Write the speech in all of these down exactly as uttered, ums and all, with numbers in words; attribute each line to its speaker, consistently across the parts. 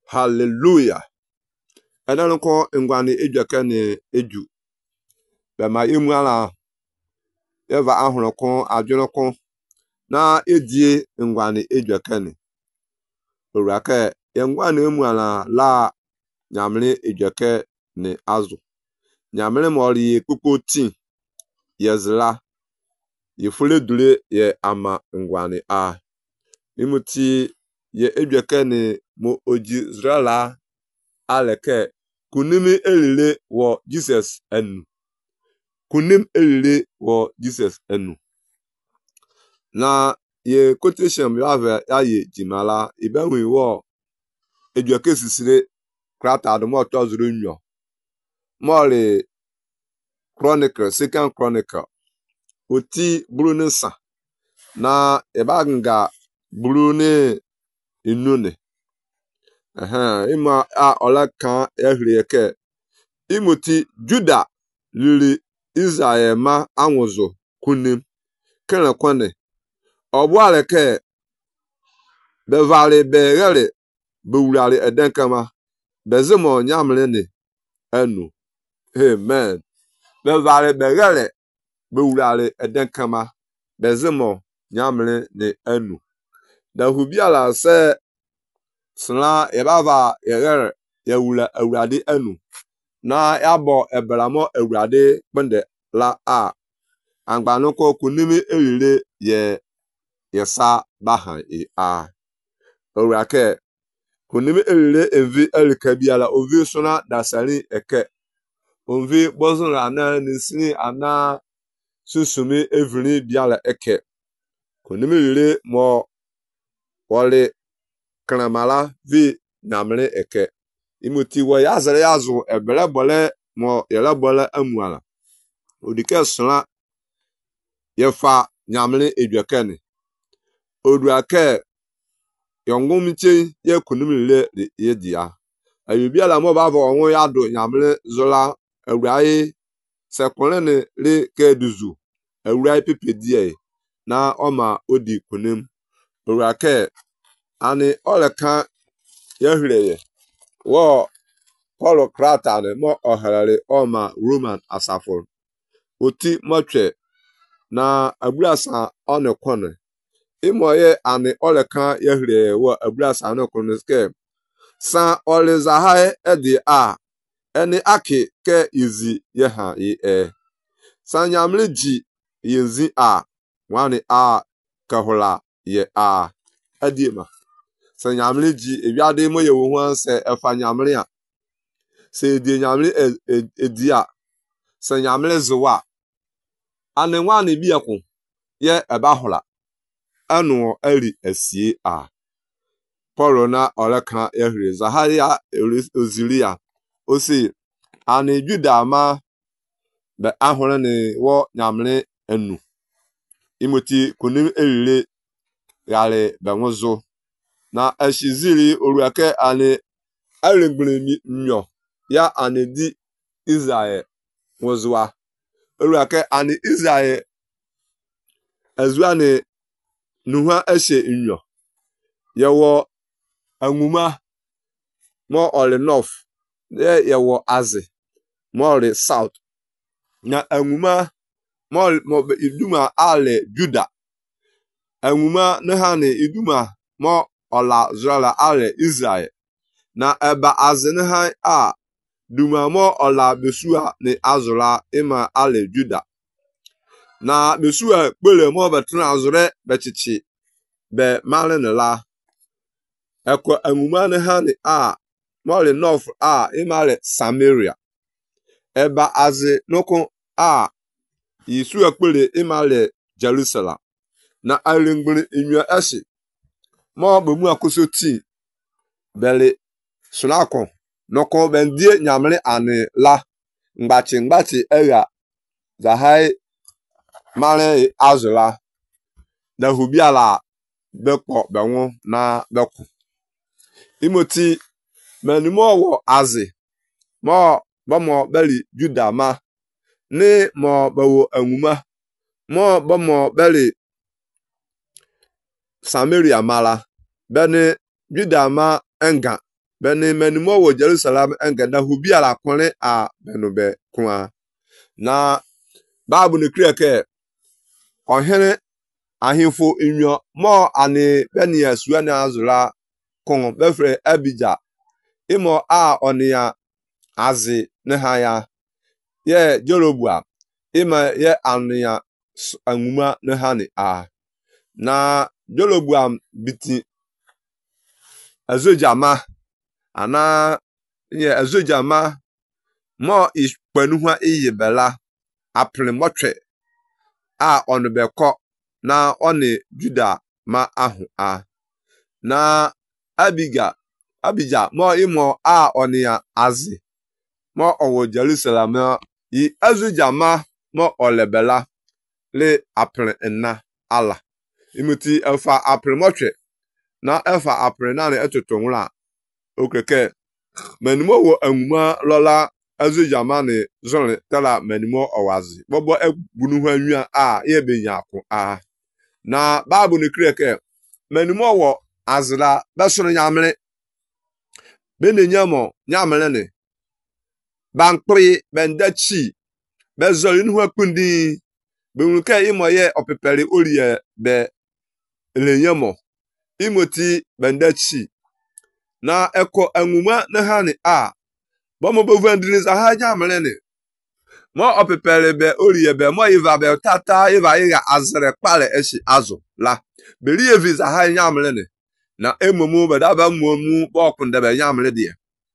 Speaker 1: Hallelujah. Edanko ngwani ejweke ni eju. Be ma emu ala eva ahuroko adwonoko na edie ngwani ejweke ni. Orake ngwani emu ala la nyamle ejweke ni azu. Nyamle mori kukoti yezla yefule dule ye ama ngwani a. Imuti ye ejweke ni mo oji zrala aleke kunimi elile wo Jesus enu. Kunim elile wo Jesus enu. Na ye quotation yave ya ye jimala ibenwe wo ejweke sisire krata adumo tozuru nyo. Mole Chronicle, Second Chronicle. Oti brune sa na ebanga brune inune. Aha, ima a ola kan ehrieke. Imuti Juda lili Israel ma anwuzo kunim kene kwane. Obwale ke bevale begele bewulale edenkama bezemo nyamle ni enu. Amen. Bevale begele bewulale edenkama bezemo nyamle ni enu. Da hubiala se sla ebava yegere yewula awurade enu. Na yabo ebramo awurade bende la a angbanoko kunimi elile ye yesa bahan e a orake kunimi elile envi elikabiala ovi sona dasari eke onvi bozun ana nisini ana susumi evri biala eke kunimi elile mo wole kramala vi namle eke imuti wo yazere yazu ebele bole mo yele bole amuala odike sona yefa nyamle ejwekeni oduake yongumche ye kunimile ye dia ayubia la mo bavo onwo yado nyamle zola awrai sekonene le keduzu awrai pepedie na oma odi kunim oduake ani oleka yehreye wo Paul krata ne mo oharare oma Roman asafo oti moche na abrasa one kone imoye ani oleka yehre wo abrasa no kone ske san oliza ha edi a eni aki ke izi yeha yi e san nyamle ji yezi a wani a kahula ye a adima san nyamle ji ebiade mo ye wo hu anse efa nyamle a se di nyamle edi a san nyamle zwa ani wani bi ekun ye ebahula anu eri esie a Paul na oleka ehre Zaharia ozilia osi ani Juda ma be ahore ni wo nyamle enu imoti kunim elile yale benwozo na eshizili oruake ani alengbele nyo ya ani di Israel wozwa oruake ani Israel ezwane nuha eshe nyo yewo anwuma mo ole north ye yewo aze mo ole south na anwuma mo mo iduma ale Juda anwuma ne ha ne iduma mo ola zrala ale Israel na eba aze ne ha a duma mo ola besua ne azura ima ale Juda na besua pele mo betra azure bechichi be male ne la ekwa anwuma ne ha ne a mole north a imale Samaria eba aze noko a yisu akpele imale Jerusalem na alengbele inyo esi mo bemu akosoti bele sunako noko bendie nyamle ane la ngbachi ngbachi eya zahai male azula na hubiala bekpo benwo na beku imoti menimo wo aze mo bomo beli Juda ma ni mo bawo anwuma mo bomo beli Samaria mala bene Juda ma enga beni menimo wo Jerusalem engeda hubi ala kwere a benube kwa na babu ne krieke ohene ahimfo inyo mo ani beni asua na azura kon befre Abija imo a onia azi ne haya ye Jeroboam ima ye ania anwuma ne hani a na Jeroboam biti azojama ana ye azojama mo ispanuha iyebela apre motwe a onbeko na oni Juda ma ahu a na abiga abija mo imo a onia azi mo owo Jerusalem yi azojama mo olebela le apre na ala imuti elfa apre motwe na elfa apre na ne etotonwura okeke menimo wo anwuma lola azojama ne zone tala menimo owazi bobo egbunu hwanwa a ye benya ko a na babu ne kreke menimo wo azra besono nyamre benenyamo nyamre ne bankpri bendachi bezoli nu hakundi benwuke imoye opepere oriye be elenyamo imoti bendachi na eko anwuma ne hani a bomo bovandini za ha nyamre ne mo opepere be oriye be mo iva be tata iva iga azre kpale eshi azu la beriye visa ha nyamre ne na emumu be daba mumu bokunde be nyamre die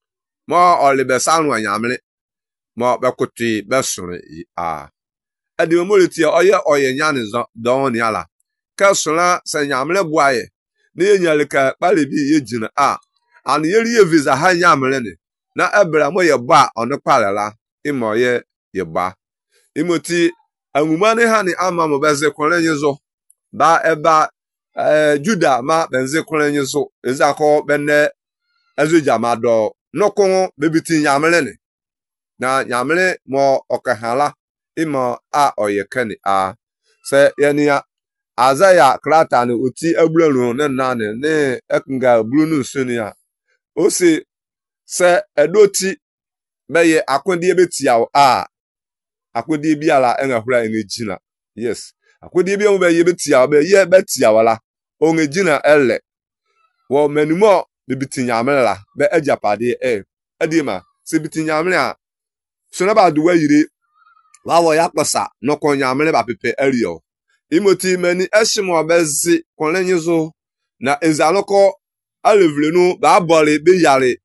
Speaker 1: mo olibe sanu nyamre mo be kuti be sure a edi mo leti oye oye nyane zo don ni ala ka sura se nyamre buaye ne yenyale ka kpale bi yejina a an yeriye visa ha nyamre ne na ebra mo ye ba onu kpalela imo ye ye ba imoti anwuma ne ha ni ama mo beze kwere nyizo ba eba eh Juda ma benze kwere nyizo ezako benne azojama do nokon bebiti nyamre ne na nyamre mo okahala imo a oyekani a se yenia azaya krata ne oti ablanu ne nane ne ekunga blunu sunia osi se edoti beye akwodie betiawo a akwodie biala enahura enejina yes akwodie bi mo beye betiawo be ye betiawo la onejina ele wo menimo bibiti nyamre la be ajapade e adima se biti nyamre a sona ba duwa yire wa wo yakpasa no kon nyamre ba pepe ariyo imoti mani eshimo bezi konlenyizo na ezaloko alevlenu ba bole be yare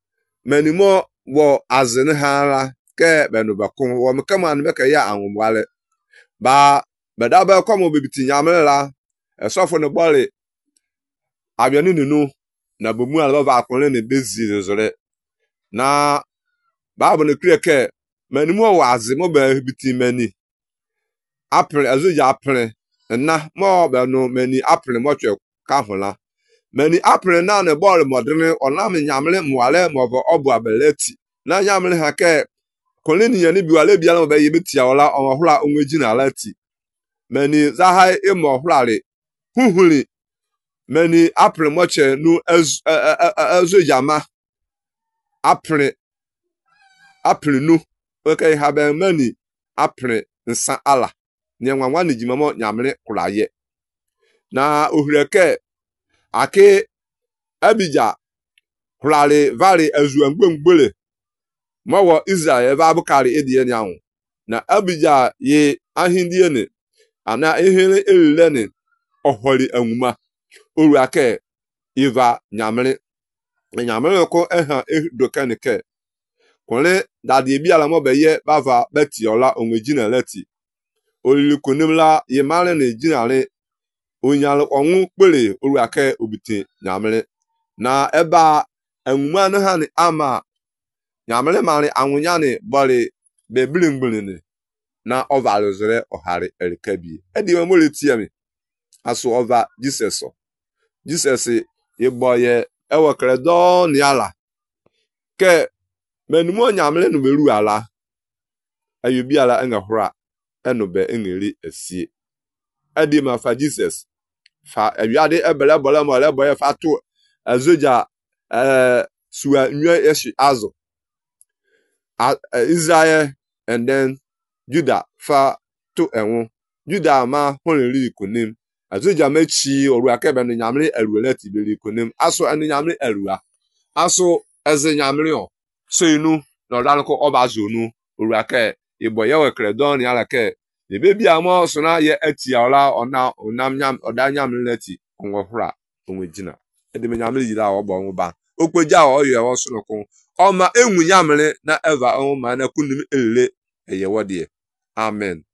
Speaker 1: menimo wo azene hala ke benu bakon wo mekama ne beka ya anwwale ba beda ba komo bibiti nyamre la esofo ne bole abianu nunu na bomu ala ba konle ne bezi zore na babu ne kreke menimo wo azemo ba bibiti mani apre azoja apre na mo be no mani apre mo twe ka hola mani apre na ne ball modern onam nyamle mwale mobo obu abeleti na nyamle ha ke koleni yani biwale bia no be yebetia ola onhora onwejina alati mani zahai imo horare huhuri mani apre mo che nu azojama apre apre nu okay haben mani apre nsa ala nyanwa ne jimamo nyamre kuraye na ohureke ake Abija hulale vale azuangbengbele mawo Israel va bukari edie nyawo na Abija ye ahindie ne ana ehere elile ne ohori anwuma oruake iva nyamre nyamre ko eha edokanike kole dadi bi ala mo beye bava betiola onwejina lati olilikunimla ye male ne jinale onyal onwu kpere oruake obite nyamre na eba anwuma no ha ne ama nyamre mare anwunya ne bole be blingblinne na ovalozere ohare elkabi edi mo letia mi aso ova Jesus Jesus ye boye ewo kredo ni ala ke menumo nyamre no beru ala ayubi ala engahura enobe engeri esie edi ma fa Jesus fa awiade ebele bole mo le boye fa to azoja eh suwa nwa yeshi azo Israel and then Judah fa to enwo Judah ma honri ikonim azoja mechi orua kebe no nyamre aruela tibeli ikonim aso anu nyamre arua aso eze nyamre o so inu no dalko obazonu orua ke iboye we kredon ya la ke the baby amo so na ye ati ola ona onam nyam oda nyamre lati onwohura onwejina ede me nyamre yira obo nwba okpeja o ye wo so nko Oma enwu nyamre na eva o ma na kunim ele eye wodie amen.